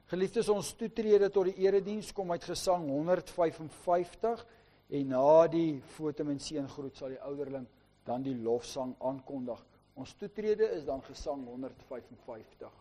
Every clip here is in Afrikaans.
Geliefdes, ons toetrede tot die erediens kom uit Gesang 155 en na die fotum en seëngroet sal die ouderling dan die lofsang aankondig. Ons toetrede is dan Gesang 155.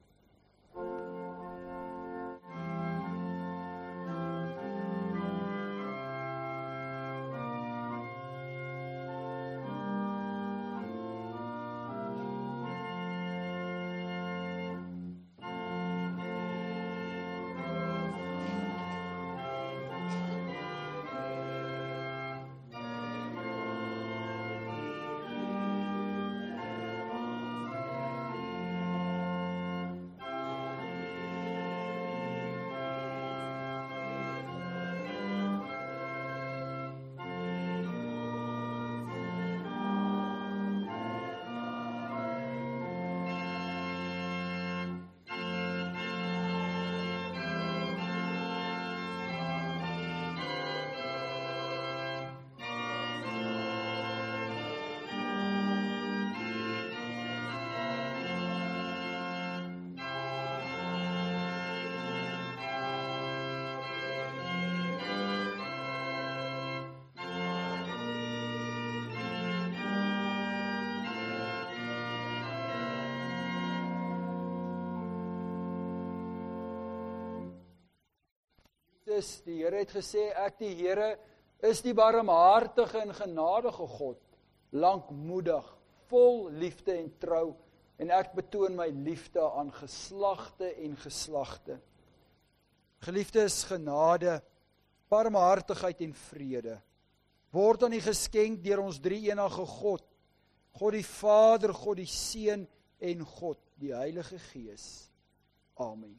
Die Here het gesê, ek die Here is die barmhartige en genadige God, lankmoedig, vol liefde en trou, en ek betoon my liefde aan geslagte en geslagte. Geliefdes, genade, barmhartigheid en vrede, word aan U geskenk deur ons drie-enige God, God die Vader, God die Seun en God die Heilige Gees. Amen.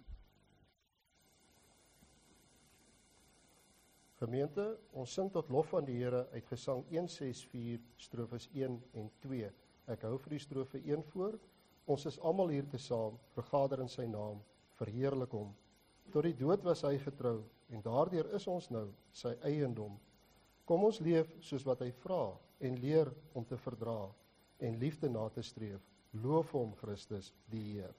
Gemeente, ons sing tot lof van die Here uit Gesang 164, strofes 1 en 2. Ek hou vir die strofe 1 voor. Ons is almal hier tesaam, vergader in sy naam, verheerlik hom. Tot die dood was hy getrou, en daardeur is ons nou sy eiendom. Kom ons leef soos wat hy vra, en leer om te verdra, en liefde na te streef. Loof hom, Christus, die Heer.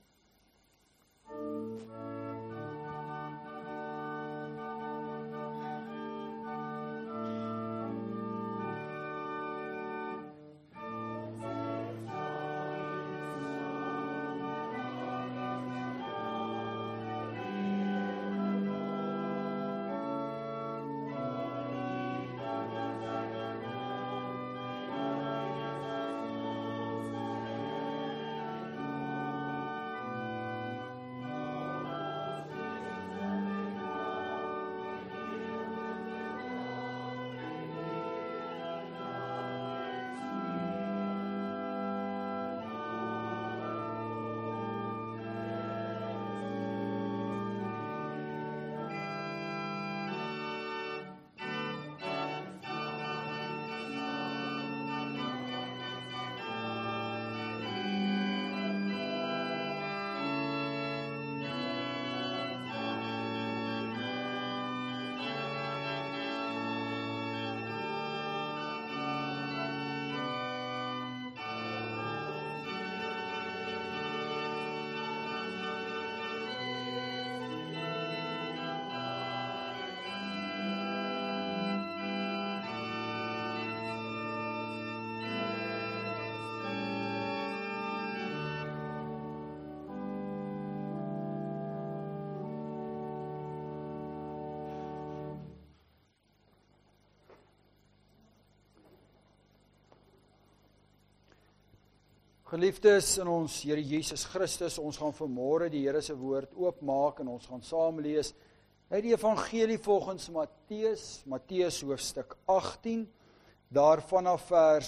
Geliefdes in ons Here Jesus Christus, ons gaan vanmôre die Here se woord oopmaak en ons gaan saam lees uit die evangelie volgens Matteus hoofstuk 18, daar vanaf vers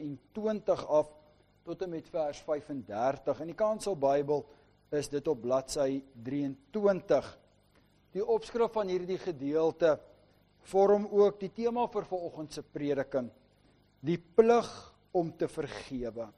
21 af tot en met vers 35. In die Kanselbybel is dit op bladsy 23. Die opskrif van hierdie gedeelte vorm ook die tema vir vanoggend se prediking, die plig om te vergewe.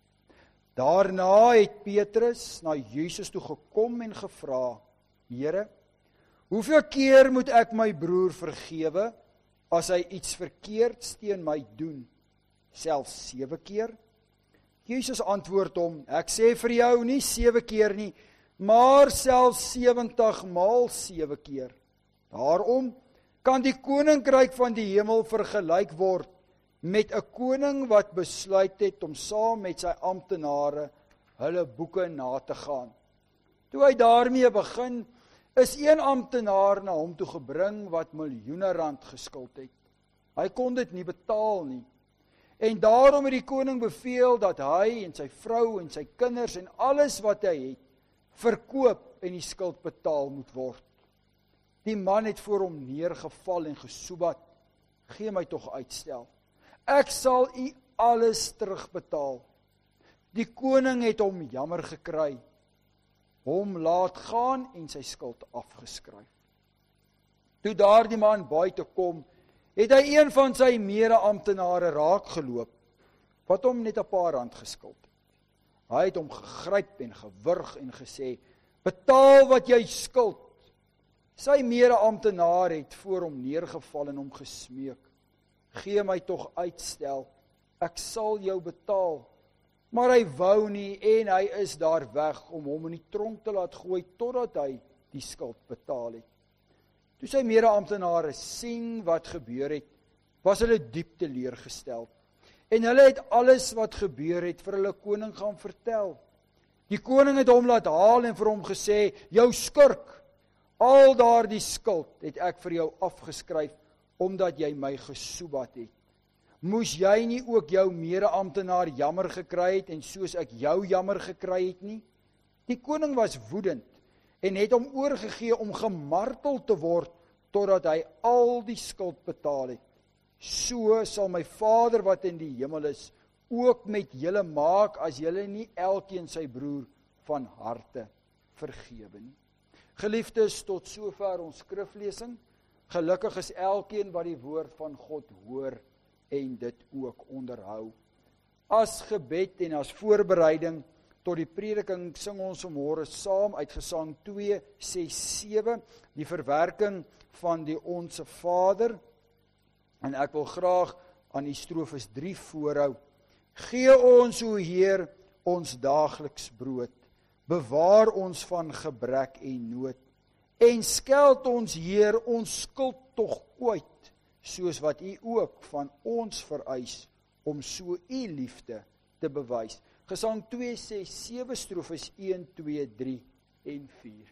Daarna het Petrus na Jesus toe gekom en gevra, Here, hoeveel keer moet ek my broer vergewe, as hy iets verkeerds teen my doen? Selfs 7 keer? Jesus antwoord hom, ek sê vir jou nie 7 keer nie, maar selfs 70 maal 7 keer. Daarom kan die koninkryk van die hemel vergelyk word met 'n koning wat besluit het om saam met sy amptenare hulle boeke na te gaan. Toe hy daarmee begin, is een amptenaar na hom toe gebring wat miljoene rand geskuld het. Hy kon dit nie betaal nie. En daarom het die koning beveel dat hy en sy vrou en sy kinders en alles wat hy het, verkoop en die skuld betaal moet word. Die man het voor hom neergeval en gesoebat, gee my tog uitstel. Ek sal u alles terugbetaal. Die koning het hom jammer gekry, hom laat gaan en sy skuld afgeskryf. Toe daardie man buite kom, het hy een van sy mede-amptenare raakgeloop, wat hom net 'n paar rand geskuld het. Hy het hom gegryp en gewurg en gesê, betaal wat jy skuld. Sy mede-amptenaar het voor hom neergeval en hom gesmeek, gee my tog uitstel, ek sal jou betaal. Maar hy wou nie en hy is daar weg om hom in die tronk te laat gooi totdat hy die skuld betaal het. Toe sy mede-amptenare sien wat gebeur het, was hulle diep teleurgesteld. En hulle het alles wat gebeur het vir hulle koning gaan vertel. Die koning het hom laat haal en vir hom gesê, jou skurk, al daardie skuld het ek vir jou afgeskryf, omdat jy my gesoebat het. Moes jy nie ook jou mede-amptenaar jammer gekry het, en soos ek jou jammer gekry het nie? Die koning was woedend, en het hom oorgegee om gemartel te word, totdat hy al die skuld betaal het. So sal my Vader wat in die hemel is, ook met julle maak, as julle nie elkeen sy broer van harte vergewe nie. Geliefdes, tot sover ons skriflesing. Gelukkig is elkeen wat die woord van God hoor en dit ook onderhou. As gebed en as voorbereiding tot die prediking sing ons vanmôre saam uit Gesang 2:6-7, die verwerking van die Onse Vader. En ek wil graag aan die strofes 3 voorhou. Gee ons, o Heer, ons daagliks brood. Bewaar ons van gebrek en nood. En skeld ons, Heer, ons skuld tog kwyt, soos wat U ook van ons vereis, om so U liefde te bewys. Gesang 2:6-7, strofes 1, 2, 3 en 4.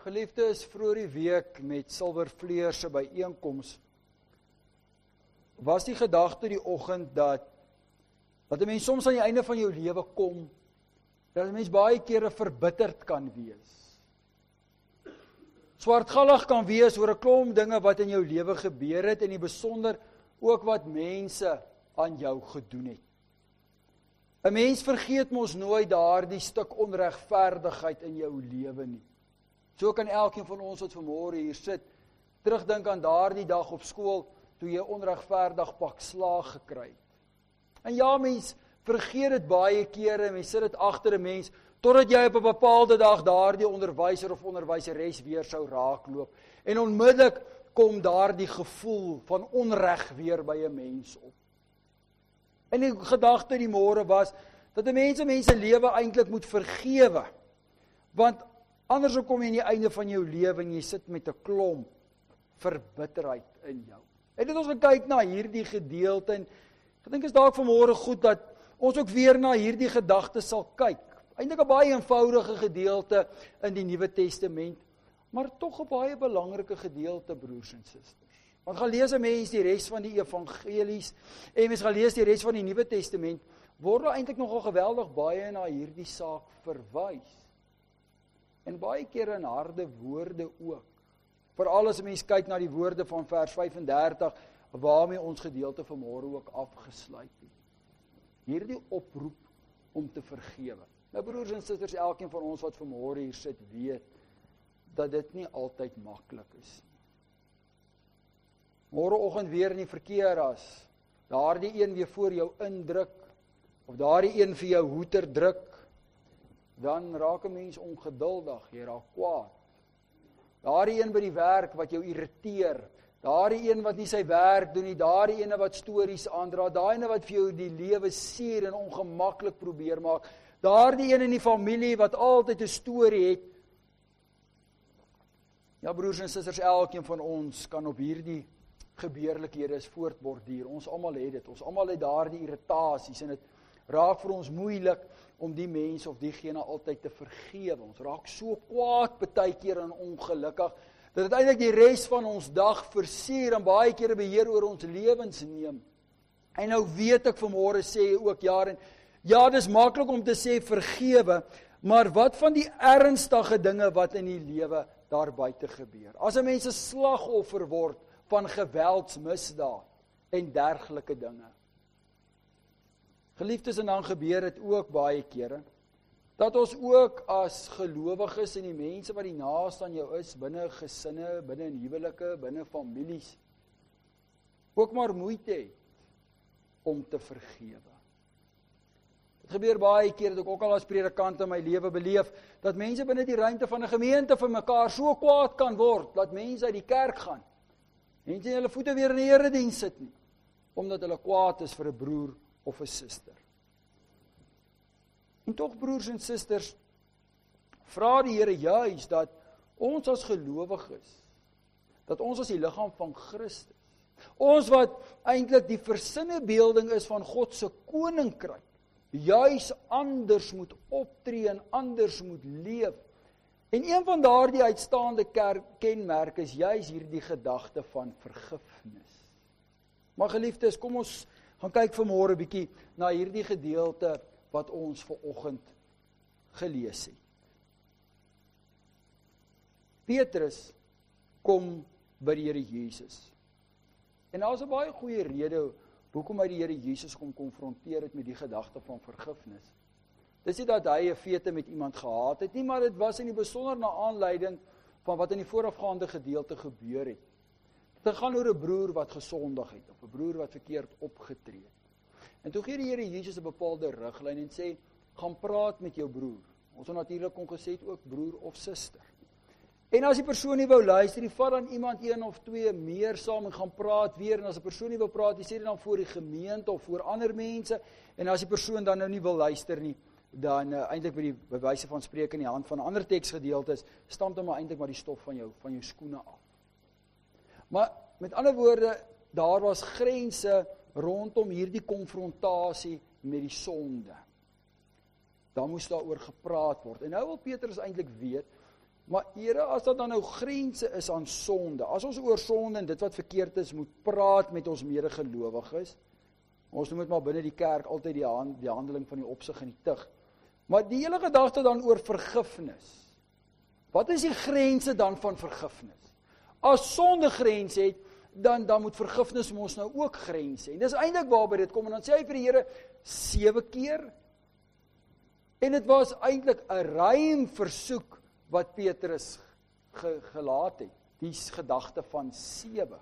Geliefdes, vroeër die week met Silvervleur se byeenkoms was die gedagte die oggend dat 'n mens soms aan die einde van jou lewe kom, dat 'n mens baie kere verbitterd kan wees. Swartgallig kan wees oor 'n klomp dinge wat in jou lewe gebeur het, en in besonder ook wat mense aan jou gedoen het. 'n Mens vergeet mos nooit daardie stuk onregverdigheid in jou lewe nie. So kan elkeen van ons wat vanmôre hier sit, terugdink aan daardie dag op skool, toe jy onregverdig pak slaag gekry het. En ja, mens vergeet dit baie kere, mens sit dit agter 'n mens, totdat jy op 'n bepaalde dag daardie onderwyser of onderwyseres weer sou raakloop. En onmiddellik kom daardie gevoel van onreg weer by 'n mens op. En die gedagte die môre was, dat 'n mens mense lewe eintlik moet vergewe. Want anders kom jy aan die einde van jou lewe en jy sit met 'n klomp verbitterheid in jou. En dit ons gekyk na hierdie gedeelte, en ek dink is dalk vanmôre goed dat ons ook weer na hierdie gedagte sal kyk. Eintlik 'n baie eenvoudige gedeelte in die Nuwe Testament, maar tog 'n baie belangrike gedeelte, broers en susters. Want gaan lees 'n mens die res van die evangelies, en mens gaan lees die res van die Nuwe Testament, word daar eintlik nogal geweldig baie na hierdie saak verwys. En baie kere in harde woorde ook. Veral as 'n mens kyk na die woorde van vers 35, waarmee ons gedeelte vanmôre ook afgesluit het. Hierdie oproep om te vergewe. Nou broers en susters, elkeen van ons wat vanmôre hier sit, weet dat dit nie altyd maklik is. Môreoggend weer in die verkeer as daardie een weer voor jou indruk, of daardie een vir jou hoeter druk, dan raak 'n mens ongeduldig, jy raak kwaad. Daardie een by die werk wat jou irriteer, daardie een wat nie sy werk doen nie, daardie een wat stories aandra, daai een wat vir jou die lewe seer en ongemaklik probeer maak, daardie een in die familie wat altyd 'n storie het. Ja, broers en susters, elkeen van ons kan op hierdie gebeurlikhede voortborduur. Ons almal het dit. Ons almal het daardie irritasies, en dit raak vir ons moeilik om die mens of diegene altyd te vergewe. Ons raak so kwaad baie keer en ongelukkig, dat dit eintlik die res van ons dag versuur en baie kere beheer oor ons lewens neem. En nou weet ek vanmôre sê ook ja, dis maklik om te sê vergewe, maar wat van die ernstige dinge wat in die lewe daar buite gebeur? As 'n mens 'n slagoffer word van geweldsmisdaad en dergelike dinge. Geliefdes, en dan gebeur dit ook baie kere, dat ons ook as gelowiges en die mense wat die naaste aan jou is, binne gesinne, binne huwelike, binne families, ook maar moeite het om te vergewe. Dit gebeur baie keer, dat ek ook al as predikant in my lewe beleef, dat mense binne die ruimte van 'n gemeente vir mekaar so kwaad kan word, dat mense uit die kerk gaan, mense hulle voete weer in die erediens sit nie, omdat hulle kwaad is vir 'n broer of 'n suster. En tog, broers en susters, vra die Here juis dat ons as gelowiges, dat ons as die liggaam van Christus, ons wat eintlik die versinnebeelding is van God se koninkryk, juis anders moet optree en anders moet leef. En een van daardie uitstaande kenmerke is juis hierdie gedagte van vergifnis. Maar geliefdes, kom ons gaan kyk vanmôre 'n bietjie na hierdie gedeelte wat ons vanoggend gelees het. Petrus kom by die Here Jesus. En daar is 'n baie goeie rede hoekom hy die Here Jesus kom konfronteer het met die gedagte van vergifnis. Dis nie dat hy 'n fete met iemand gehad het nie, maar dit was in die besonder na aanleiding van wat in die voorafgaande gedeelte gebeur het. Dit gaan oor 'n broer wat gesondig het, of 'n broer wat verkeerd opgetree het. En toe gee die Here Jesus 'n bepaalde riglyn en sê, gaan praat met jou broer. Ons het natuurlik kon gesê het ook broer of suster. En as die persoon nie wou luister, die vat dan iemand 1 of 2 meer saam en gaan praat weer. En as die persoon nie wil praat, die sê dit dan voor die gemeente of voor ander mense. En as die persoon dan nou nie wil luister nie, dan eintlik by die bewyse van spreek in die hand van ander teksgedeeltes, stamp dan maar eintlik maar die stof van jou skoene af. Maar met ander woorde, daar was grense rondom hierdie konfrontasie met die sonde. Daar moes daaroor gepraat word. En nou wil Petrus eintlik weet, Maar Here, as daar dan nou grense is aan sonde, as ons oor sonde en dit wat verkeerd is, moet praat met ons medegelowiges, ons noem dit maar binne die kerk altyd die handeling van die opsig en die tug. Maar die hele gedagte dan oor vergifnis. Wat is die grense dan van vergifnis? As sonde grens het, dan moet vergifnis ons nou ook grens hê. En dis eintlik waarby dit kom, en dan sê hy vir die Here 7 keer, en dit was eintlik 'n ruim versoek wat Petrus gelaat het, die gedagte van 7.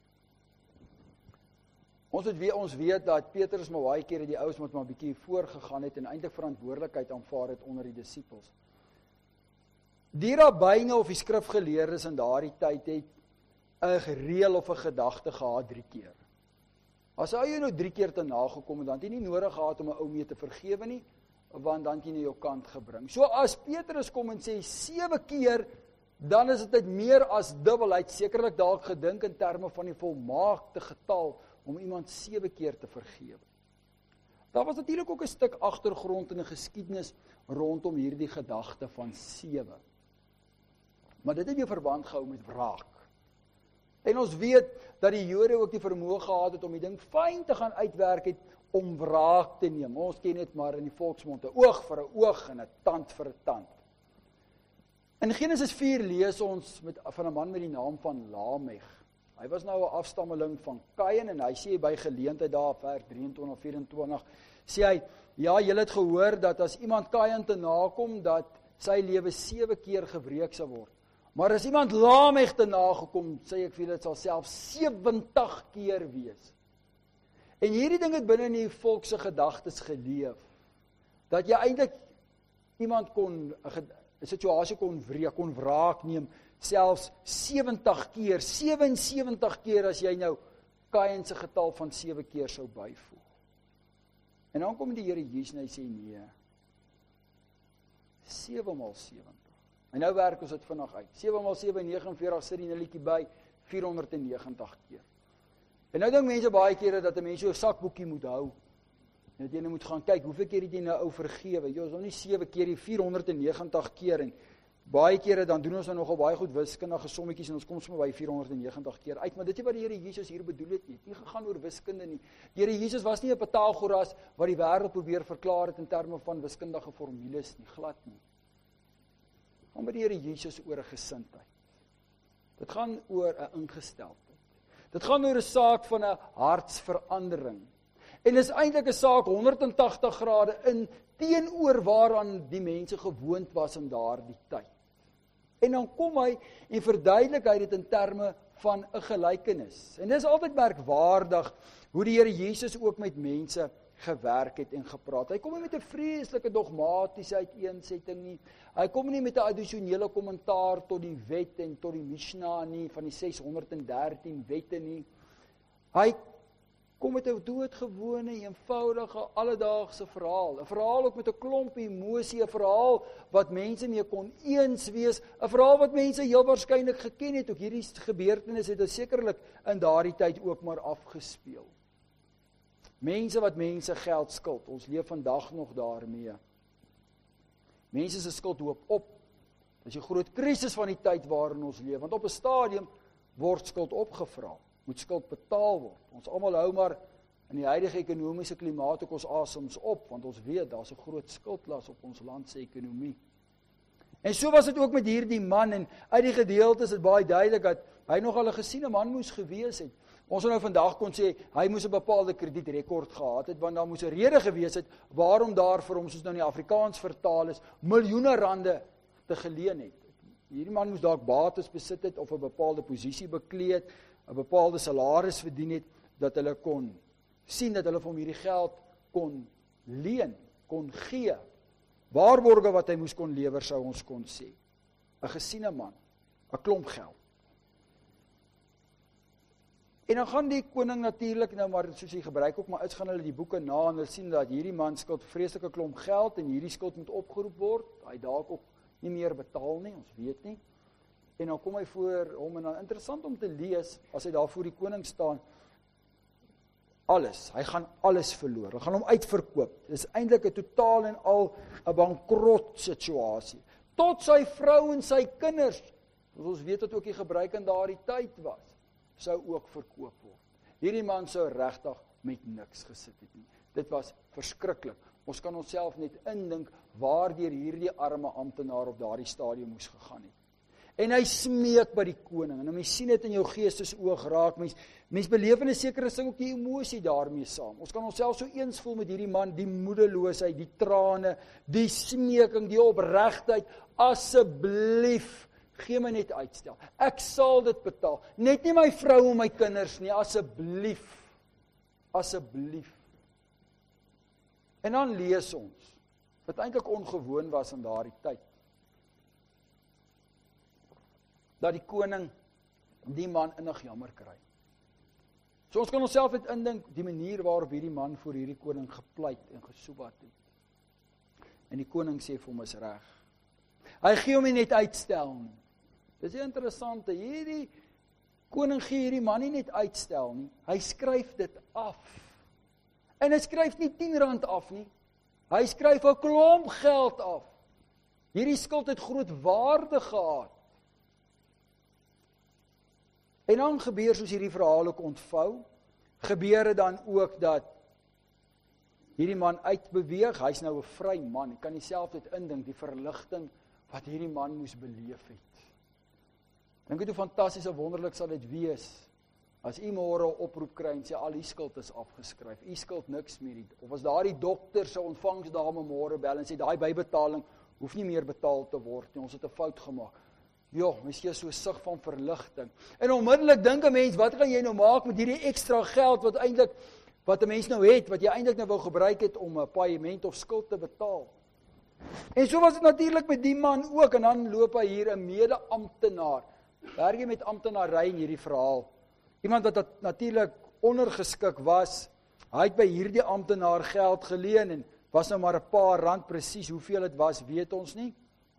Ons weet dat Petrus maar baie kere die ouens moet maar 'n bietjie voorgegaan het en eintlik verantwoordelikheid aanvaar het onder die disippels. Die rabbyne of die skrifgeleerdes in daardie tyd het 'n reël of 'n gedagte gehad 3 keer. As hy jou nou 3 keer te nagekom het, dan het jy nie nodig gehad om 'n ou mee te vergewe nie, want dan het jy na jou kant gebring. So as Petrus kom en sê 7 keer, dan is dit meer as dubbel. Hy het sekerlik dalk gedink in terme van die volmaakte getal om iemand 7 keer te vergewe. Daar was natuurlik ook 'n stuk agtergrond en 'n geskiedenis rondom hierdie gedagte van 7. Maar dit het nie verband gehou met wraak. En ons weet dat die Jode ook die vermoë gehad het om die ding fyn te gaan uitwerk het om wraak te neem. Ons ken dit maar in die volksmond, 'n oog vir 'n oog en 'n tand vir 'n tand. In Genesis 4 lees ons van 'n man met die naam van Lameg. Hy was nou 'n afstammeling van Kain en hy sê by geleentheid daar vers 23-24 sê hy, ja, julle het gehoor dat as iemand Kain te nakom dat sy lewe 7 keer gebreek sal word. Maar as iemand Lameg te nagekom, sê ek vir julle, dit sal selfs 70 keer wees. En hierdie ding het binne in die volk se gedagtes geleef, dat jy eintlik iemand 'n situasie kon wraak neem, selfs 70 keer, 77 keer as jy nou Kain se getal van 7 keer sou byvoeg. En dan kom die Here Jesus en hy sê nee, 7 maal 70. En nou werk ons dit vinnig uit. 7 maal 7, 49, sit die nulletjie by, 490 keer. En nou dink mense baie kere dat 'n mens jou sakboekie moet hou. En dat jy nou moet gaan kyk, hoeveel keer het jy nou ou vergewe? Jy is nog nie 7 keer, die 490 keer. En baie kere dan doen ons nou nogal baie goed wiskundige sommetjies en ons kom sommer by 490 keer uit. Maar dit is wat die Here Jesus hier bedoel het nie. Het nie gegaan oor wiskunde nie. Die Here Jesus was nie 'n Pythagoras wat die wêreld probeer verklaar het in terme van wiskundige formules nie, glad nie. Gaan by die Here Jesus oor 'n gesindheid. Dit gaan oor 'n ingesteldheid. Dit gaan oor 'n saak van 'n hartsverandering. En dis eintlik 'n saak 180 grade in teenoor waaraan die mense gewoond was in daardie tyd. En dan kom hy en verduidelik hy dit in terme van 'n gelykenis. En dis altyd merkwaardig hoe die Here Jesus ook met mense gewerk het en gepraat. Hy kom nie met 'n vreeslike dogmatiese uiteensetting nie. Hy kom nie met 'n addisionele kommentaar tot die wet en tot die Mishnah nie, van die 613 wette nie. Hy kom met 'n doodgewone, eenvoudige, alledaagse verhaal. 'n Verhaal ook met 'n klomp emosie, 'n verhaal wat mense mee kon eens wees, 'n verhaal wat mense heel waarskynlik geken het. Ook hierdie gebeurtenis het sekerlik in daardie tyd ook maar afgespeel. Mense wat mense geld skuld, ons leef vandag nog daarmee. Mense se skuld hoop op. Dit is 'n groot krisis van die tyd waarin ons leef, want op 'n stadium word skuld opgevra, moet skuld betaal word. Ons almal hou maar in die huidige ekonomiese klimaat ook ons asems op, want ons weet daar's 'n groot skuldlas op ons land se ekonomie. En so was dit ook met hierdie man, en uit die gedeeltes is dit baie duidelik dat hy nogal 'n gesiene man moes gewees het. Ons sou nou vandag kon sê, hy moes 'n bepaalde kredietrekord gehad het, want daar moes 'n rede gewees het, waarom daar vir hom, soos nou in die Afrikaans vertaal is, miljoene rande te geleen het. Hierdie man moes dalk bates besit het, of 'n bepaalde posisie bekleed, 'n bepaalde salaris verdien het, dat hulle kon sien, dat hulle vir hom hierdie geld kon leen, kon gee. Waarborge wat hy moes kon lewer, sou ons kon sê. 'n gesiene man, 'n klomp geld. En dan gaan die koning natuurlik nou maar, soos hy gebruik ook, maar uit gaan hulle die boeke na, en hulle sien dat hierdie man skuld vreeslike klomp geld, en hierdie skuld moet opgeroep word. Hy dalk ook nie meer betaal nie, ons weet nie. En dan kom hy voor hom, en dan interessant om te lees, as hy daar voor die koning staan, alles, hy gaan alles verloor, hy gaan hom uitverkoop. Dit is eintlik 'n totaal en al 'n bankrot situasie. tot sy vrou en sy kinders, ons weet dat ook die gebruik in daardie tyd was, sou ook verkoop word. Hierdie man sou regtig met niks gesit het nie. Dit was verskriklik. Ons kan onsself net indink waardeur hierdie arme amptenaar op daardie stadium moes gegaan het. En hy smeek by die koning, en mens sien dit in jou geestesoog raak, mens beleef in 'n sekere sin ook die emosie daarmee saam. Ons kan onsself so eens voel met hierdie man, die moedeloosheid, die trane, die smeeking, die opregtheid, asseblief, gee my net uitstel. Ek sal dit betaal. Net nie my vrou en my kinders nie, asseblief. Asseblief. En dan lees ons, wat eintlik ongewoon was in daardie tyd, dat die koning die man innig jammer kry. So ons kan onsself net indink, die manier waarop hierdie man voor hierdie koning gepleit en gesoebat het. En die koning sê vir hom is reg. Hy gee hom nie net uitstel nie. Dis interessant, hierdie koning gee hierdie man nie net uitstel nie, hy skryf dit af. En hy skryf nie 10 rand af nie, hy skryf 'n klomp geld af. Hierdie skuld het groot waarde gehad. En dan gebeur, soos hierdie verhaal ook ontvou, gebeur dit dan ook dat hierdie man uitbeweeg, hy's nou 'n vry man, ek kan jouself dit indink, die verligting wat hierdie man moes beleef het. Dink hoe fantasties en wonderlik sal dit wees, as u môre 'n oproep kry en sê, al die skuld is afgeskryf, u skuld niks meer nie, of as daardie dokter se ontvangsdame môre bel en sê, daai bybetaling hoef nie meer betaal te word nie, ons het 'n fout gemaak. Mens gee so 'n sig van verligting. En onmiddellik dink 'n mens, wat gaan jy nou maak met hierdie ekstra geld wat 'n mens nou het, wat jy eintlik nou wou gebruik het om 'n paaiement of skuld te betaal. En so was dit natuurlik met die man ook, en dan loop hy hier 'n mede-amptenaar. Werk jy met amptenary in hierdie verhaal? Iemand wat natuurlik ondergeskik was, hy het by hierdie amptenaar geld geleen en was nou maar 'n paar rand, presies hoeveel dit was, weet ons nie.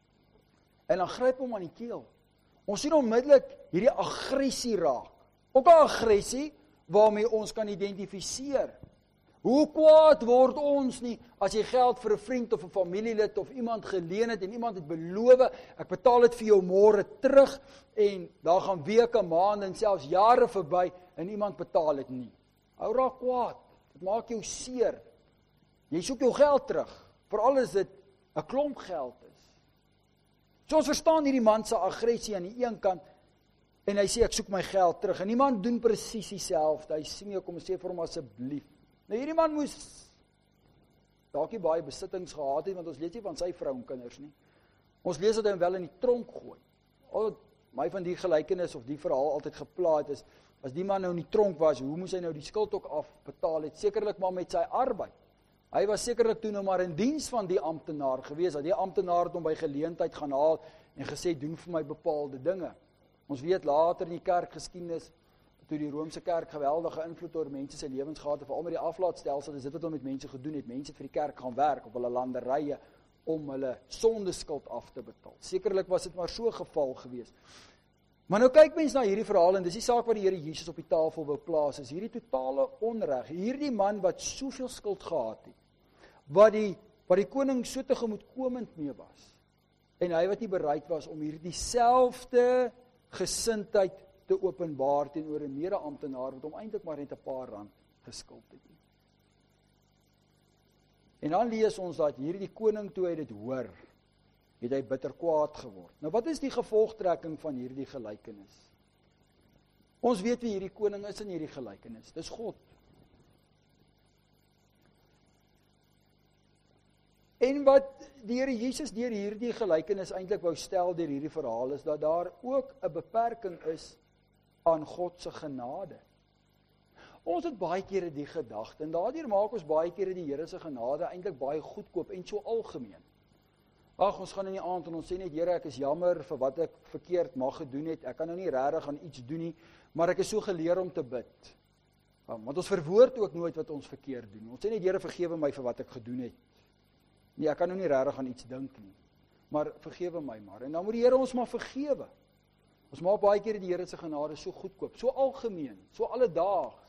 En dan gryp hom aan die keel. Ons sien onmiddellik hierdie aggressie raak. Ook 'n aggressie waarmee ons kan identifiseer. Hoe kwaad word ons nie as jy geld vir 'n vriend of 'n familielid of iemand geleen het en iemand het beloof, ek betaal dit vir jou môre terug, en daar gaan weke, maande en selfs jare verby en iemand betaal dit nie. Hou raak kwaad. Dit maak jou seer. Jy soek jou geld terug, veral as dit 'n klomp geld is. So ons verstaan hierdie man se aggressie aan die een kant, en hy sê ek soek my geld terug, en die man doen presies dieselfde. Hy sê my, kom en sê vir hom asseblief. Nou hierdie man moes dalk nie baie besittings gehad het, want ons lees nie van sy vrou en kinders nie. Ons lees dat hy hom wel in die tronk gooi. Al my van die gelykenis of die verhaal altyd geplaat is, as die man nou in die tronk was, hoe moes hy nou die skuld ook afbetaal het? Sekerlik maar met sy arbeid. Hy was sekerlik toe nou maar in diens van die amptenaar gewees, dat die amptenaar het hom by geleentheid gaan haal en gesê, doen vir my bepaalde dinge. Ons weet later in die kerkgeskiedenis, toe die Romeinse kerk geweldige invloed oor mense se lewens gehad het, veral met die aflaatstelsel, dis dit wat hulle met mense gedoen het. Mense vir die kerk gaan werk op hulle landerye om hulle sondeskuld af te betaal. Sekerlik was dit maar so 'n geval gewees. Maar nou kyk mens na hierdie verhaal, en dis die saak wat die Here Jesus op die tafel wou plaas, is hierdie totale onreg. Hierdie man wat soveel skuld gehad het, wat die koning so tegemoetkomend mee was, en hy wat nie bereid was om hierdie selfde gesindheid te openbaar teenoor 'n mede-amptenaar wat hom eintlik maar net 'n paar rand geskuld het. En dan lees ons dat hierdie koning, toe hy dit hoor, het hy bitter kwaad geword. Nou wat is die gevolgtrekking van hierdie gelykenis? Ons weet wie hierdie koning is in hierdie gelykenis. Dis God. En wat die Here Jesus deur hierdie gelykenis eintlik wou stel deur hierdie verhaal is dat daar ook 'n beperking is aan God se genade. Ons het baie kere die gedagte, en daardeur maak ons baie kere die Here se genade eintlik baie goedkoop en so algemeen. Ag, ons gaan in die aand en ons sê net, Here, ek is jammer vir wat ek verkeerd mag gedoen het. Ek kan nou nie regtig aan iets doen nie, maar ek is so geleer om te bid. Want ons verwoord ook nooit wat ons verkeerd doen. Ons sê net, Here, vergewe my vir wat ek gedoen het. Nee, ek kan nou nie regtig aan iets dink nie, maar vergewe my maar. En dan moet die Here ons maar vergewe. Ons maak baie keer die Here se genade so goedkoop, so algemeen, so alledaags.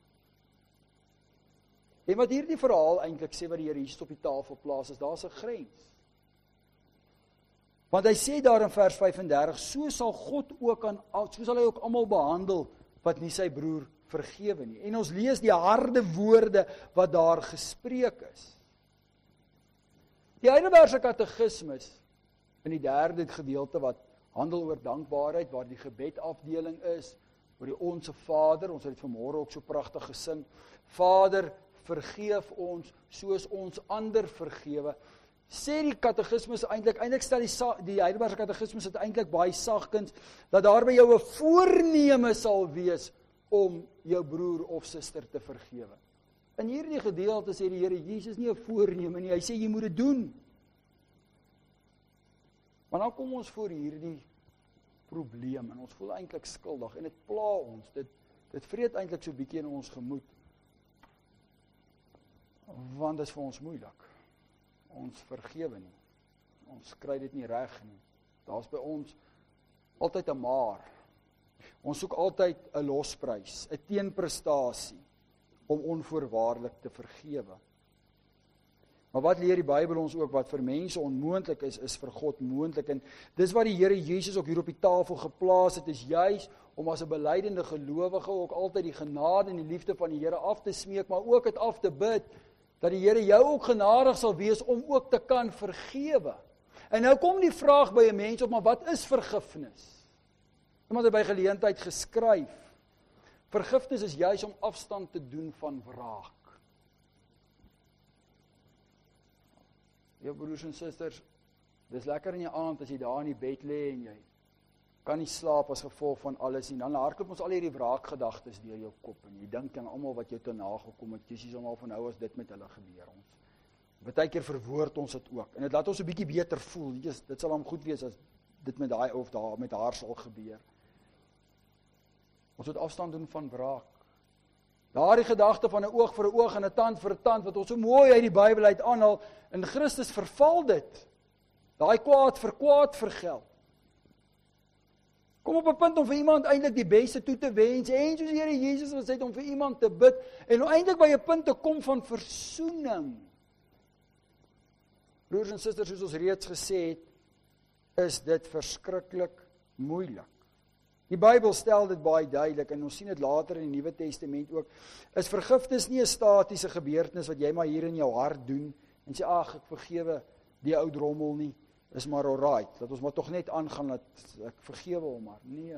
En wat hierdie verhaal eintlik sê wat die Here Jesus op die tafel plaas is, daar's 'n grens. Want hy sê daar in vers 35, so sal hy ook almal behandel wat nie sy broer vergewe nie. En ons lees die harde woorde wat daar gespreek is. Die Heidelbergse Katekismus, in die 3de gedeelte wat handel oor dankbaarheid, waar die gebedafdeling is, oor die Onse Vader, ons het dit vanmôre ook so pragtig gesing, Vader, vergeef ons, soos ons ander vergewe. Sê die Katekismus eintlik stel die Heidelbergse Katekismus het eintlik baie sagkens, dat daar by jou 'n voorneme sal wees om jou broer of suster te vergewe. In hierdie gedeelte sê die Here Jesus nie 'n voorneme nie, hy sê jy moet dit doen. Maar dan kom ons voor hierdie probleem en ons voel eintlik skuldig en dit pla ons. Dit vreet eintlik so 'n bietjie in ons gemoed. Want dit is vir ons moeilik. Ons vergewe nie. Ons kry dit nie reg nie. Daar's by ons altyd 'n maar. Ons soek altyd 'n losprys, 'n teenprestasie om onvoorwaardelik te vergewe. Maar wat leer die Bybel ons ook, wat vir mense onmoontlik is vir God moontlik. En dis wat die Here Jesus ook hier op die tafel geplaas het, is juis om as 'n belydelike gelowige ook altyd die genade en die liefde van die Here af te smeek, maar ook dit af te bid, dat die Here jou ook genadig sal wees om ook te kan vergewe. En nou kom die vraag by 'n mens op, maar wat is vergifnis? Iemand het by geleentheid geskryf, vergifnis is juis om afstand te doen van wraak. Jou broers en susters, dis lekker in die aand as jy daar in die bed lê en jy kan nie slaap as gevolg van alles nie. Dan hardloop ons al hierdie wraakgedagtes deur jou kop en jy dink aan almal wat jou te nagekom het. Jy sê almal van nou as dit met hulle gebeur ons. Partykeer verwoord ons dit ook en dit laat ons 'n bietjie beter voel. Dit sal hom goed wees as dit met daai of daar met haar sal gebeur. Ons moet afstand doen van wraak. Daardie gedagte van 'n oog vir 'n oog en 'n tand vir 'n tand wat ons so mooi uit die Bybel uit aanhaal, in Christus verval dit. Daai kwaad vir kwaad vergeld. Kom op 'n punt om vir iemand eintlik die beste toe te wens en soos die Here Jesus gesê het om vir iemand te bid en eintlik by 'n punt te kom van versoening. Broers en susters, soos ons reeds gesê het, is dit verskriklik moeilik. Die Bybel stel dit baie duidelik en ons sien dit later in die Nuwe Testament ook. Is vergifnis nie 'n statiese gebeurtenis wat jy maar hier in jou hart doen en sê ag ek vergewe die ou drommel nie, is maar alright, dat ons maar tog net aangaan dat ek vergewe hom maar. Nee.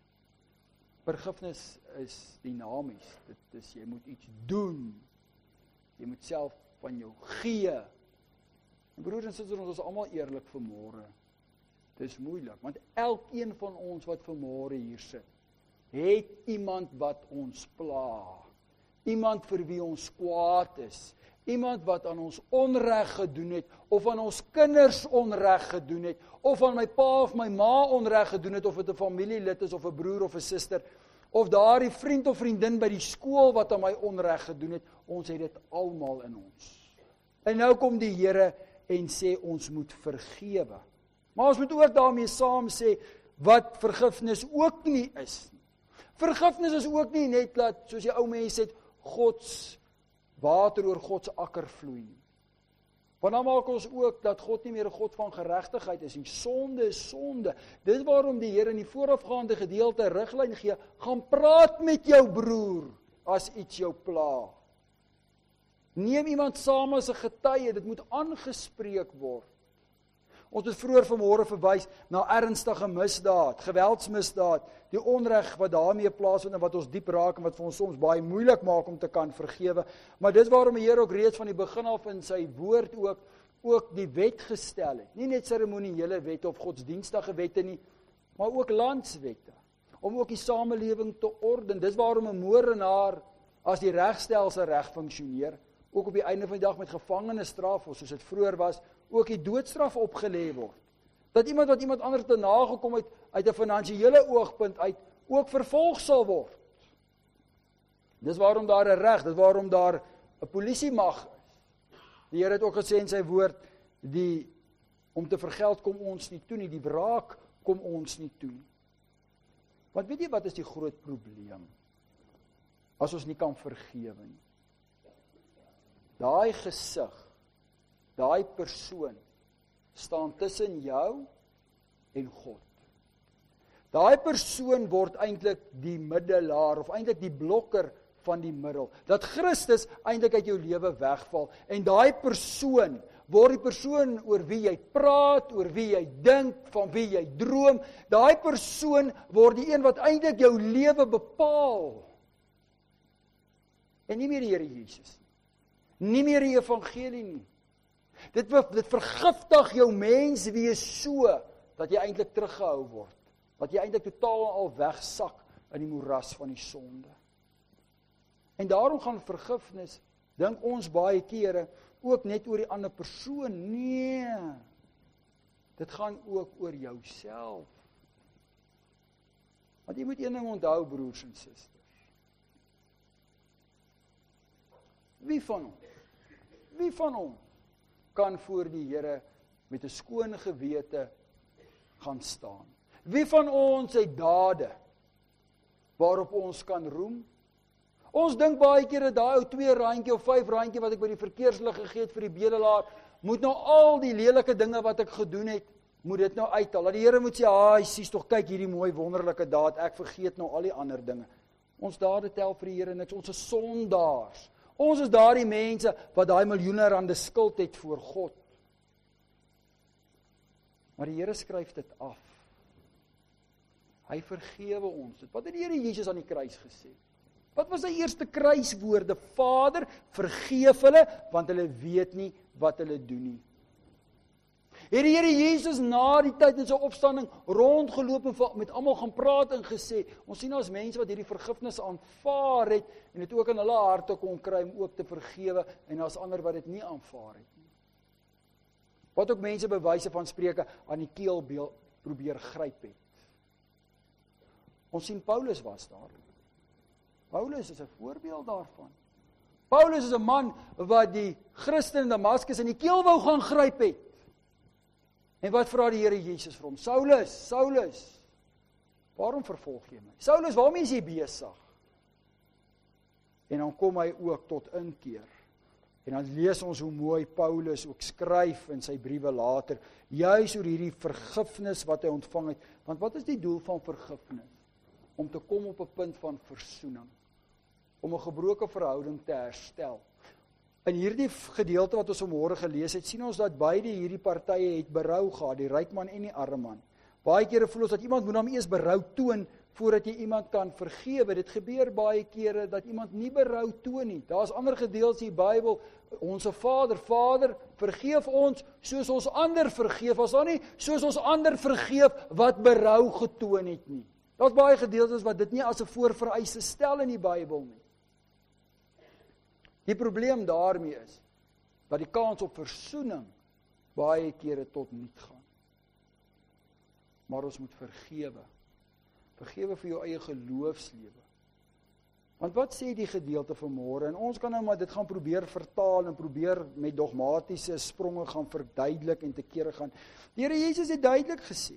Vergifnis is dinamies. Dit is jy moet iets doen. Jy moet self van jou gee. En broers en susters, ons is almal eerlik vanmôre. Dis moeilik, want elkeen van ons wat vanmôre hier sit, het iemand wat ons pla. Iemand vir wie ons kwaad is. Iemand wat aan ons onreg gedoen het, of aan ons kinders onreg gedoen het, of aan my pa of my ma onreg gedoen het, of dit 'n familielid is, of 'n broer of 'n suster, of daardie vriend of vriendin by die skool wat aan my onreg gedoen het. Ons het dit almal in ons. En nou kom die Here en sê ons moet vergewe. Maar ons moet ook daarmee saam sê wat vergifnis ook nie is nie. Vergifnis is ook nie net dat, soos die ou mense het, Gods water oor Gods akker vloei nie. Want dan maak ons ook dat God nie meer 'n God van geregtigheid is nie. Sonde is sonde. Dis waarom die Here in die voorafgaande gedeelte riglyn gee, gaan praat met jou broer as iets jou pla. Neem iemand saam as 'n getuie, dit moet aangespreek word. Ons het vroeër vanmôre verwys na ernstige misdaad, geweldsmisdaad, die onreg wat daarmee plaasvind en wat ons diep raak en wat vir ons soms baie moeilik maak om te kan vergewe. Maar dis waarom die Here ook reeds van die begin af in sy woord ook die wet gestel het. Nie net seremoniële wette of godsdienstige wette nie, maar ook landswette, om ook die samelewing te orden. Dis waarom 'n moordenaar, as die regstelsel reg funksioneer, ook op die einde van die dag met gevangenisstraf, of soos dit vroeër was, ook die doodstraf opgelê word. Dat iemand wat iemand anders te nagekom het, uit 'n finansiële oogpunt uit, ook vervolg sal word. Dis waarom daar 'n reg, dis waarom daar 'n polisiemag is. Die Here het ook gesê in sy woord, om te vergeld kom ons nie toe nie, die wraak kom ons nie toe nie. Want weet jy wat is die groot probleem? As ons nie kan vergewe nie. Daai gesig, daai persoon, staan tussen jou en God. Daai persoon word eintlik die middelaar of eintlik die blokker van die middel. Dat Christus eintlik uit jou lewe wegval en daai persoon word die persoon oor wie jy praat, oor wie jy dink, van wie jy droom. Daai persoon word die een wat eintlik jou lewe bepaal. En nie meer die Here Jesus nie. Nie meer die evangelie nie. Dit vergiftig jou mens wees so dat jy eintlik teruggehou word. Dat jy eintlik totaal al wegsak in die moeras van die sonde. En daarom gaan vergifnis, dink ons baie kere, ook net oor die ander persoon. Nee, dit gaan ook oor jouself. Want jy moet een ding onthou, broers en susters. Wie van ons kan voor die Here met 'n skoon gewete gaan staan? Wie van ons het dade waarop ons kan roem? Ons dink baie keer dat daai ou 2 randjie of 5 randjie wat ek by die verkeerslig gegee het vir die bedelaar, moet nou al die lelike dinge wat ek gedoen het, moet dit nou uithaal. Dat die Here moet sê, "Haai, sies tog, kyk hierdie mooi wonderlike daad, ek vergeet nou al die ander dinge." Ons dade tel vir die Here niks, ons is sondaars. Ons is daardie mense wat daai miljoene rande skuld het voor God. Maar die Here skryf dit af. Hy vergewe ons. Wat het die Here Jesus aan die kruis gesê? Wat was sy eerste kruiswoorde? Vader, vergeef hulle, want hulle weet nie wat hulle doen nie. Het die Here Jesus na die tyd in sy opstanding rondgeloop en met almal gaan praat en gesê, ons sien as mense wat hierdie vergifnis aanvaar het, en dit ook in hulle harte kon kry om ook te vergewe, en as ander wat dit nie aanvaar het nie. Wat ook mense by wyse van Spreuke aan die keel probeer gryp het. Ons sien Paulus was daar. Paulus is 'n voorbeeld daarvan. Paulus is 'n man wat die Christen in Damaskus in die keel wou gaan gryp het. En wat vra die Here Jesus vir hom? Saulus, Saulus, waarom vervolg jy my? Saulus, waarmee is jy besig? En dan kom hy ook tot inkeer. En dan lees ons hoe mooi Paulus ook skryf in sy briewe later, juis oor hierdie vergifnis wat hy ontvang het. Want wat is die doel van vergifnis? Om te kom op 'n punt van versoening. Om 'n gebroke verhouding te herstel. In hierdie gedeelte wat ons vanmôre gelees het, sien ons dat beide hierdie partye het berou gehad, die ryk man en die arme man. Baie kere voel ons dat iemand moet hom eers berou toon voordat jy iemand kan vergewe. Dit gebeur baie kere dat iemand nie berou toon nie. Daar's ander gedeeltes in die Bybel, onse Vader, vergeef ons soos ons ander vergeef. As dan nie soos ons ander vergeef wat berou getoon het nie. Daar's baie gedeeltes wat dit nie as 'n voorvereiste stel in die Bybel nie. Die probleem daarmee is dat die kans op versoening baie kere tot niet gaan. Maar ons moet vergewe. Vergewe vir jou eie geloofslewe. Want wat sê die gedeelte vanmôre? En ons kan nou maar dit gaan probeer vertaal en probeer met dogmatiese spronge gaan verduidelik en te kere gaan. Die Here Jesus het duidelik gesê,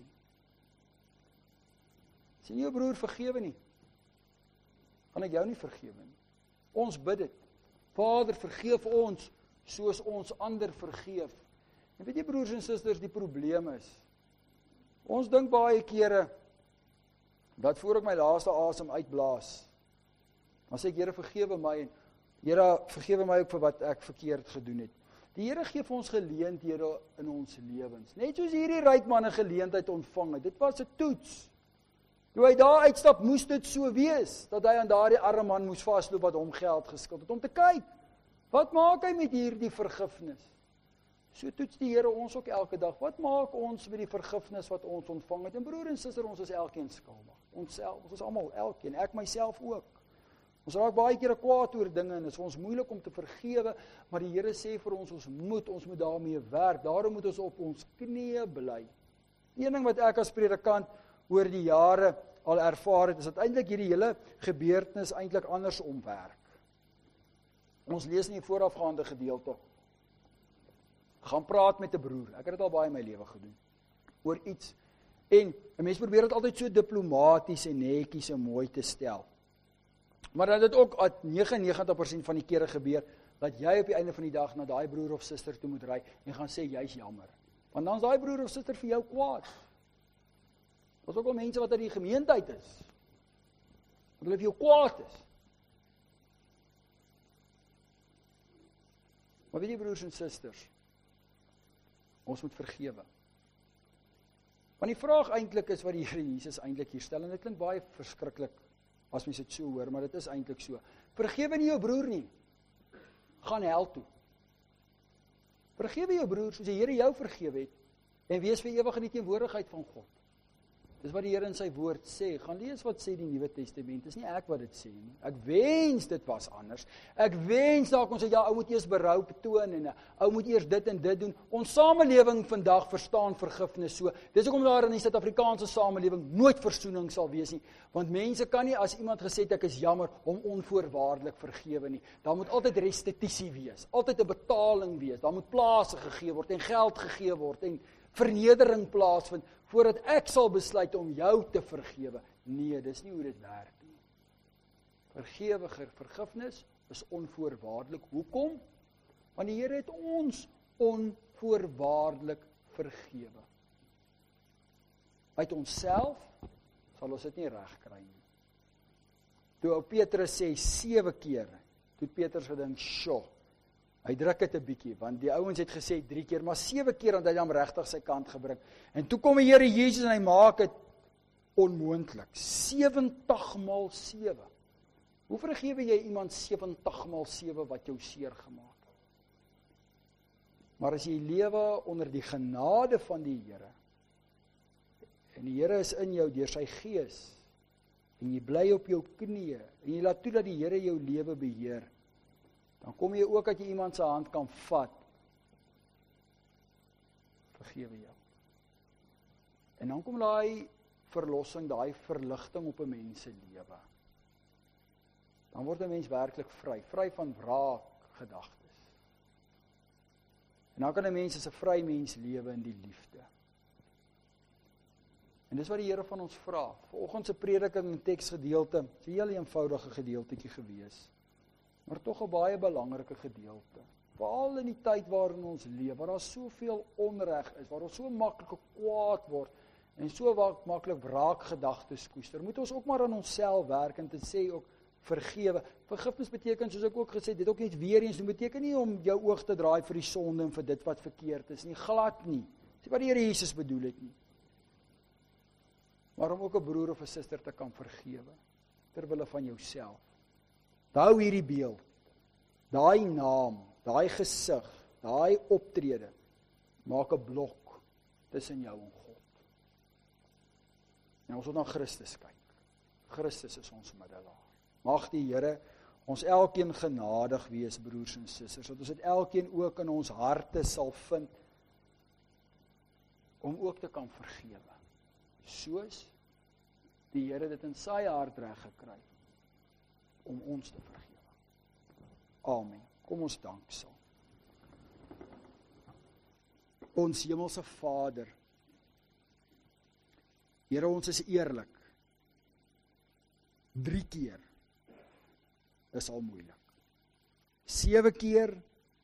sien jou broer vergewe nie, gaan ek jou nie vergewe nie. Ons bid dit. Vader, vergeef ons soos ons ander vergeef. En weet jy broers en susters, die probleem is, ons dink baie kere, dat voor ek my laaste asem uitblaas, dan sê ek, Here vergewe my, en Here vergewe my ook vir wat ek verkeerd gedoen het. Die Here gee vir ons geleenthede in ons lewens, net soos hierdie ryk man 'n geleentheid ontvang het. Dit was 'n toets. Toe hy daar uitstap, moes dit so wees, dat hy aan daardie arme man moes vasloop wat hom geld geskuld het, om te kyk, wat maak hy met hierdie vergifnis? So toets die Here ons ook elke dag, wat maak ons met die vergifnis wat ons ontvang het? En broer en suster, ons is elkeen skuldig, ons is almal, elkeen, ek myself ook. Ons raak baie kere kwaad oor dinge, en dit is vir ons moeilik om te vergewe, maar die Here sê vir ons moet daarmee werk, daarom moet ons op ons knieë bly. Een ding wat ek as predikant oor die jare al ervaar het, is dat eintlik hierdie hele gebeurtenis eintlik andersom werk. Ons lees nie die voorafgaande gedeelte. Gaan praat met 'n broer. Ek het dit al baie in my lewe gedoen. Oor iets. En 'n mens probeer dit altyd so diplomaties en netjies en mooi te stel. Maar dan dit ook 99% van die kere gebeur, dat jy op die einde van die dag na daai broer of suster toe moet ry en gaan sê jy's jammer. Want dan is daai broer of suster vir jou kwaad. Daar's ook al mense wat uit die gemeenteheid is. Want hulle vir jou kwaad is. Maar weet jy broers en susters, ons moet vergewe. Want die vraag eintlik is wat die Here Jesus eintlik hier stel, en dit klink baie verskriklik as mens dit so hoor, maar dit is eintlik so. Vergewe nie jou broer nie, gaan hel toe. Vergewe jou broer soos die Here jou vergewe het, en wees vir ewig in die teenwoordigheid van God. Dis wat die Here in sy woord sê. Gaan lees wat sê die Nuwe Testament. Dis nie ek wat dit sê nie. Ek wens dit was anders. Ek wens dalk ons sê ja, ou moet eers berou betoon en ou moet eers dit en dit doen. Ons samelewing vandag verstaan vergifnis so. Dis hoekom daar in die Suid-Afrikaanse samelewing nooit versoening sal wees nie, want mense kan nie as iemand gesê het ek is jammer om onvoorwaardelik vergewe nie. Daar moet altyd restituisie wees, altyd 'n betaling wees. Daar moet plase gegee word en geld gegee word en vernedering plaasvind voordat ek sal besluit om jou te vergewe. Nee, dis nie hoe dit werk nie. Vergifnis is onvoorwaardelik. Hoekom? Want die Here het ons onvoorwaardelik vergewe. Uit onsself sal ons dit nie regkry nie. Toe ou Petrus sê 7 keer, toe Petrus gedink, "Sjoe, hy druk dit 'n bietjie, want die ouens het gesê 3 keer, maar 7 keer het hy hom regtig sy kant gebring. En toe kom die Here Jesus en hy maak dit onmoontlik. 70 maal 7. Hoe vergewe jy iemand 70 maal 7 wat jou seer gemaak het? Maar as jy lewe onder die genade van die Here, en die Here is in jou deur sy Gees, en jy bly op jou knieë, en jy laat toe dat die Here jou lewe beheer, dan kom jy ook dat jy iemand se hand kan vat. Vergewe jou. En dan kom daai verlossing, daai verligting op 'n mens se lewe. Dan word 'n mens werklik vry van wraakgedagtes. En dan kan 'n mens as 'n vry mens lewe in die liefde. En dis wat die Here van ons vra. Vanoggend se prediking en teksgedeelte, 'n heel eenvoudige gedeeltetjie gewees, maar tog 'n baie belangrike gedeelte. Veral in die tyd waarin ons leef, waar daar soveel onreg is, waar ons so maklik kwaad word en so maklik wraakgedagtes koester, moet ons ook maar aan onsself werk en te sê ook vergewe. Vergifnis beteken, soos ek ook gesê het, dit ook net weer eens, dit beteken nie om jou oog te draai vir die sonde en vir dit wat verkeerd is nie, glad nie. Dis wat die Here Jesus bedoel het nie. Maar om ook 'n broer of 'n suster te kan vergewe, ter wille van jouself. Hou hierdie beeld, daai naam, daai gesig, daai optrede, maak 'n blok tussen jou en God. En ons moet na Christus kyk. Christus is ons middelaar. Mag die Here ons elkeen genadig wees, broers en susters, dat ons dit elkeen ook in ons harte sal vind, om ook te kan vergewe. Soos die Here dit in sy hart reg gekry, om ons te vergewe. Amen. Kom ons dank saam. Ons hemelse Vader, Here, ons is eerlik. 3 keer is al moeilik. 7 keer,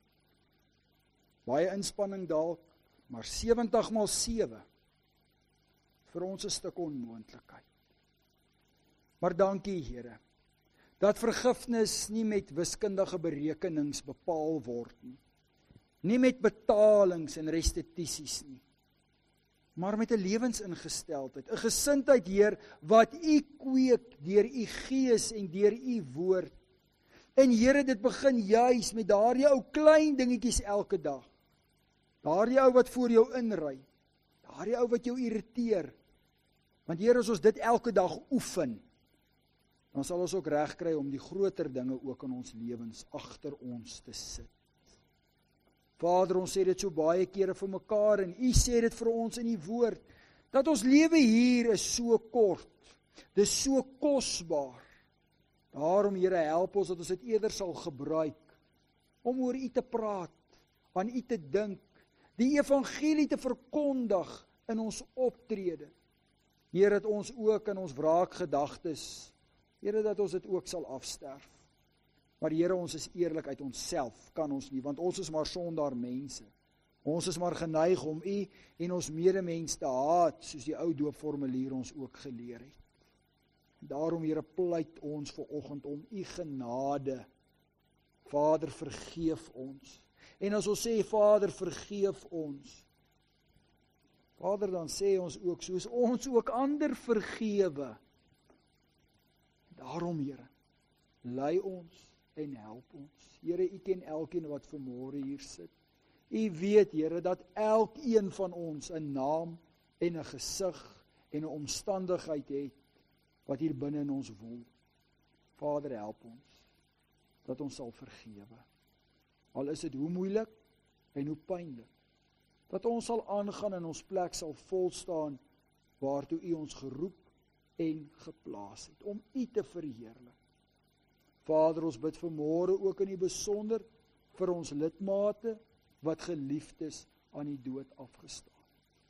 baie inspanning dalk, maar 70 maal 7, vir ons 'n stuk onmoontlikheid. Maar dankie, Here, dat vergifnis nie met wiskundige berekenings bepaal word nie. Nie met betalings en restitusies nie. Maar met 'n lewensingesteldheid, 'n gesindheid, Heer, wat U kweek deur U Gees en deur U woord. En Here, dit begin juis met daardie ou klein dingetjies elke dag. Daardie ou wat voor jou inry. Daardie ou wat jou irriteer. Want Here, as ons dit elke dag oefen, dan sal ons ook reg kry om die groter dinge ook in ons lewens agter ons te sit. Vader, ons sê dit so baie kere vir mekaar en U sê dit vir ons in U woord, dat ons lewe hier is so kort, dis so kosbaar. Daarom, Here, help ons dat ons dit eerder sal gebruik, om oor U te praat, aan U te dink, die evangelie te verkondig in ons optrede. Here, dat ons ook in ons wraakgedagtes, Here, dat ons dit ook sal afsterf. Maar Here, ons is eerlik uit onsself, kan ons nie, want ons is maar sondaar mense. Ons is maar geneig om U en ons medemens te haat, soos die ou doopformulier ons ook geleer het. Daarom, Here, pleit ons vanoggend om U genade. Vader, vergeef ons. En as ons sê, Vader, vergeef ons, Vader, dan sê ons ook, soos ons ook ander vergewe. Daarom, Here, lei ons en help ons. Here, U ken elkeen wat vanmôre hier sit. U weet, Here, dat elkeen van ons 'n naam en 'n gesig en 'n omstandigheid het wat hier binne in ons woel. Vader, help ons, dat ons sal vergewe. Al is dit hoe moeilik en hoe pynlik, dat ons sal aangaan en ons plek sal volstaan waartoe U ons geroep en geplaas het, om U te verheerlik. Vader, ons bid vanmôre ook in die besonder vir ons lidmate wat geliefdes aan die dood afgestaan.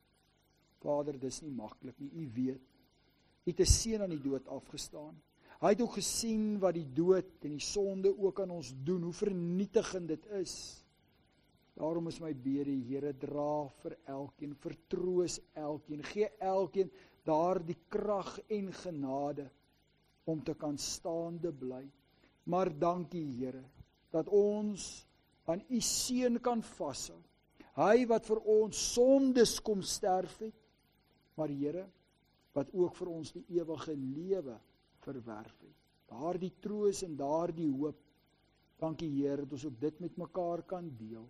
Vader, dis nie maklik nie, U weet. U het 'n seun aan die dood afgestaan. Hy het ook gesien wat die dood en die sonde ook aan ons doen, hoe vernietigend dit is. Daarom is my bede, Here, dra vir elkeen, vertroos elkeen, gee elkeen daardie krag en genade om te kan staande bly. Maar dankie, Here, dat ons aan U seun kan vashou. Hy wat vir ons sondes kom sterf het, maar Here, wat ook vir ons die ewige lewe verwerf het. Daardie troos en daardie hoop. Dankie, Here, dat ons ook dit met mekaar kan deel.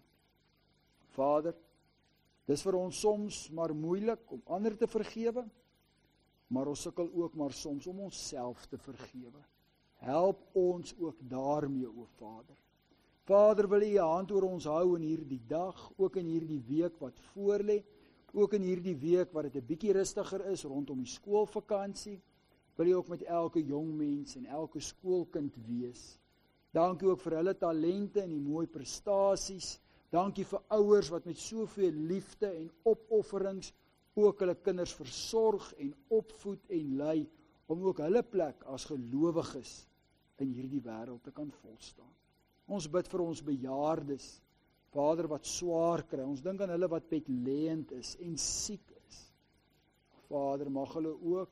Vader, dis vir ons soms maar moeilik om ander te vergewe, maar ons sukkel ook maar soms om onsself te vergewe. Help ons ook daarmee, o Vader. Vader, wil U U hand oor ons hou in hierdie dag, ook in hierdie week wat voorlê, ook in hierdie week wat dit 'n bietjie rustiger is rondom die skoolvakansie. Wil U ook met elke jong mens en elke skoolkind wees. Dankie ook vir hulle talente en die mooi prestasies. Dankie vir ouers wat met soveel liefde en opofferings ook hulle kinders versorg en opvoed en lei, om ook hulle plek as gelowiges in hierdie wêreld te kan volstaan. Ons bid vir ons bejaardes, Vader, wat swaar kry. Ons dink aan hulle wat bedlêend is en siek is. Vader, mag hulle ook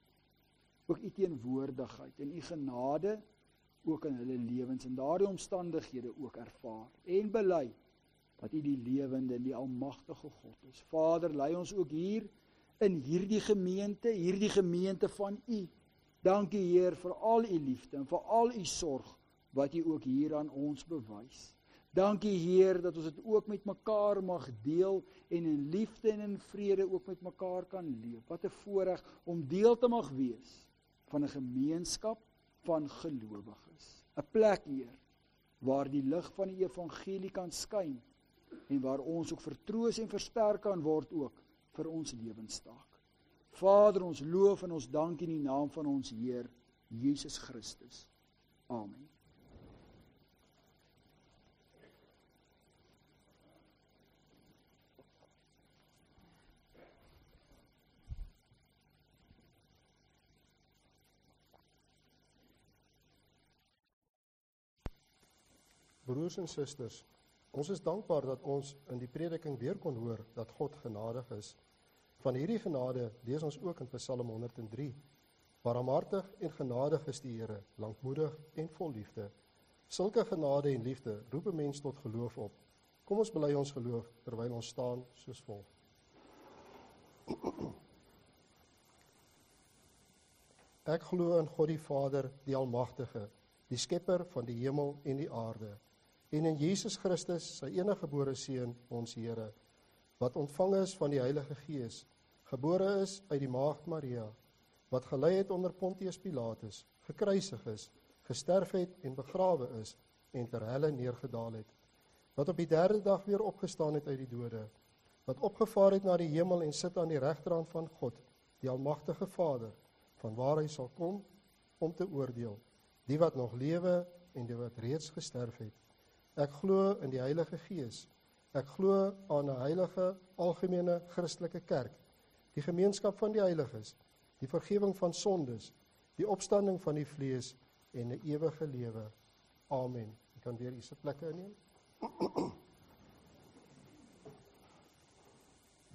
U teenwoordigheid en U genade ook in hulle lewens en daardie omstandighede ook ervaar en bely dat U die lewende en die almagtige God is. Vader, lei ons ook hier in hierdie gemeente van U. Dankie, Heer, vir al U liefde en vir al U sorg wat U ook hier aan ons bewys. Dankie, Heer, dat ons dit ook met mekaar mag deel en in liefde en in vrede ook met mekaar kan leef. Wat 'n voorreg om deel te mag wees van 'n gemeenskap van gelowiges. 'n Plek, Heer, waar die lig van die evangelie kan skyn en waar ons ook vertroos en versterk kan word ook vir ons lewenstaak. Vader, ons loof en ons dank in die naam van ons Heer Jesus Christus. Amen. Broers en susters, ons is dankbaar dat ons in die prediking weer kon hoor dat God genadig is. Van hierdie genade lees ons ook in Psalm 103. Barmhartig en genadig is die Here, lankmoedig en vol liefde. Sulke genade en liefde roep 'n mens tot geloof op. Kom ons bely ons geloof terwyl ons staan soos volg. Ek glo in God die Vader, die Almagtige, die skepper van die hemel en die aarde, en in Jesus Christus, sy eniggebore Seun, ons Here, wat ontvang is van die Heilige Gees, gebore is uit die Maagd Maria, wat gelei het onder Pontius Pilatus, gekruisig is, gesterf het en begrawe is, en ter helle neergedaal het, wat op die 3de dag weer opgestaan het uit die dode, wat opgevaar het na die hemel en sit aan die regterhand van God, die Almagtige Vader, van waar hy sal kom om te oordeel, die wat nog lewe en die wat reeds gesterf het. Ek glo in die Heilige Gees. Ek glo aan 'n heilige, algemene Christelike kerk, die gemeenskap van die heiliges, die vergifnis van sondes, die opstanding van die vlees en 'n ewige lewe. Amen. Jy kan weer u sitplekke inneem.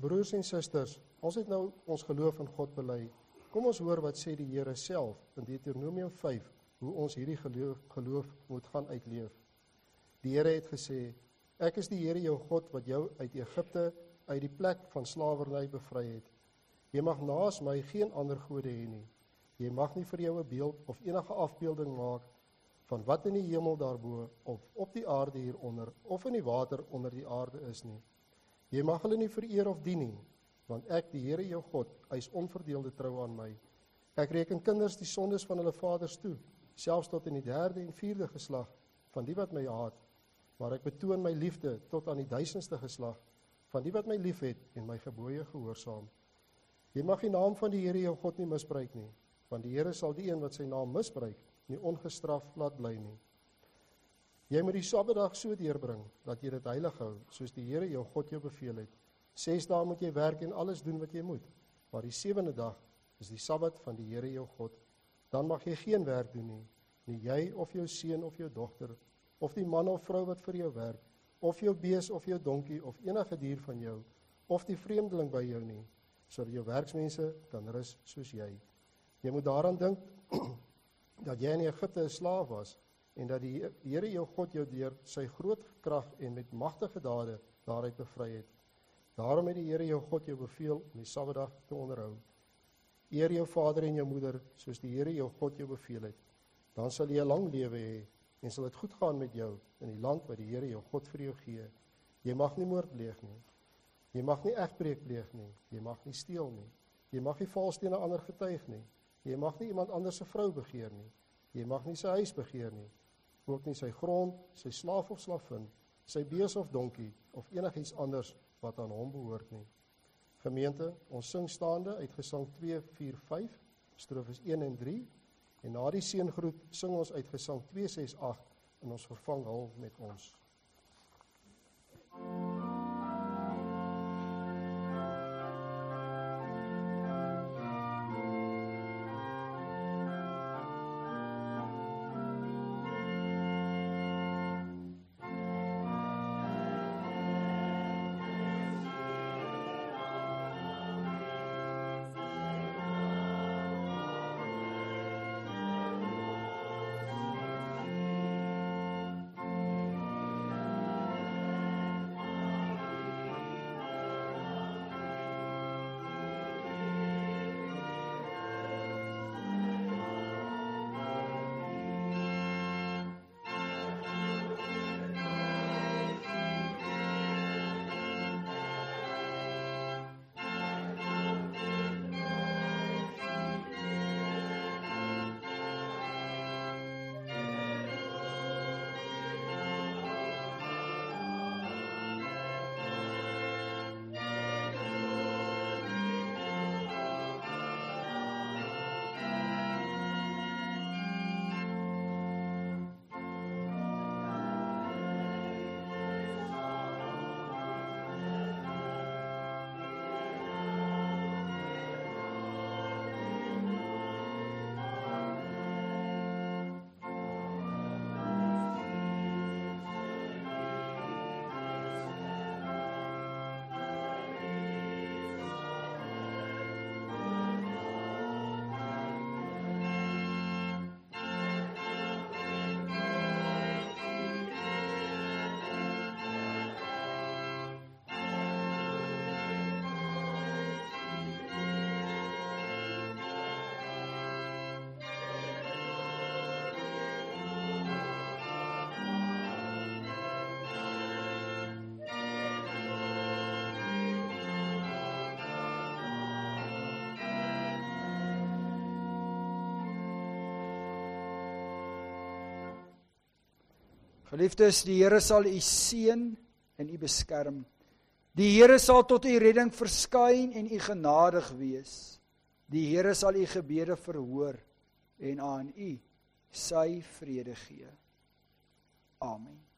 Broers en susters, ons het nou ons geloof in God bely. Kom ons hoor wat sê die Here self in Deuteronomium 5, hoe ons hierdie geloof moet gaan uitleef. Die Here het gesê, ek is die Here jou God wat jou uit Egipte, uit die plek van slawerny bevry het. Jy mag naas my geen ander gode hê nie. Jy mag nie vir jou 'n beeld of enige afbeelding maak van wat in die hemel daarbo of op die aarde hieronder of in die water onder die aarde is nie. Jy mag hulle nie vereer of dien nie, want ek, die Here jou God, eis onverdeelde trou aan my. Ek reken kinders die sondes van hulle vaders toe, selfs tot in die 3de en 4de geslag van die wat my haat, maar ek betoon my liefde tot aan die 1000ste geslag van die wat my liefhet en my gebooie gehoorsaam. Jy mag die naam van die Here jou God nie misbruik nie, want die Here sal die een wat sy naam misbruik nie ongestraf laat bly nie. Jy moet die Sabbatdag so deurbring, dat jy dit heilig hou, soos die Here jou God jou beveel het. 6 dae moet jy werk en alles doen wat jy moet, maar die 7de dag is die Sabbat van die Here jou God. Dan mag jy geen werk doen nie, nie jy of jou seun of jou dogter, of die man of vrou wat vir jou werk, of jou bees of jou donkie, of enige dier van jou, of die vreemdeling by jou nie, sodat jou werksmense kan rus soos jy. Jy moet daaraan dink, dat jy in Egipte 'n slaaf was, en dat die Here jou God jou deur sy groot krag en met magtige dade daaruit bevry het. Daarom het die Here jou God jou beveel om die Sabbatdag te onderhou. Eer jou vader en jou moeder, soos die Here jou God jou beveel het. Dan sal jy 'n lang lewe hê, en sal dit goed gaan met jou in die land wat die Here jou God vir jou gee. Jy mag nie moord pleeg nie. Jy mag nie egbreek pleeg nie. Jy mag nie steel nie. Jy mag nie vals teen 'n ander getuig nie. Jy mag nie iemand anders se vrou begeer nie. Jy mag nie sy huis begeer nie. Ook nie sy grond, sy slaaf of slavin, sy bees of donkie, of enigiets anders wat aan hom behoort nie. Gemeente, ons sing staande uit Gesang 2:4-5, strofes 1 en 3, en na die seëngroet sing ons uit Gesang 2:6-8, en ons vervang hul met ons. Geliefdes, die Here sal u seën en u beskerm. Die Here sal tot u redding verskyn en u genadig wees. Die Here sal u gebede verhoor en aan u sy vrede gee. Amen.